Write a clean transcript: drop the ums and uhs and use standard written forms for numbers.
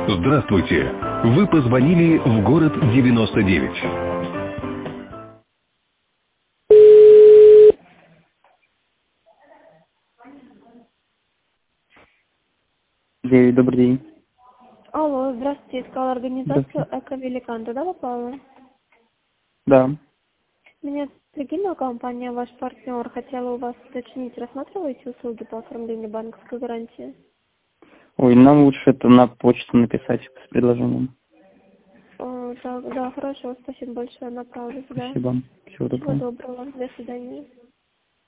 Здравствуйте. Вы позвонили в город 99. Добрый день. Алло, здравствуйте, искала организацию Здравствуйте. Эко-Великан. Туда попала? Да. Меня Регина, компания «Ваш партнер». Хотела у вас уточнить, рассматриваете услуги по оформлению банковской гарантии? Ой, нам лучше это на почту написать с предложением. Так, да, хорошо, спасибо большое, направлю сюда. Спасибо. Всего Всего доброго. доброго, до свидания.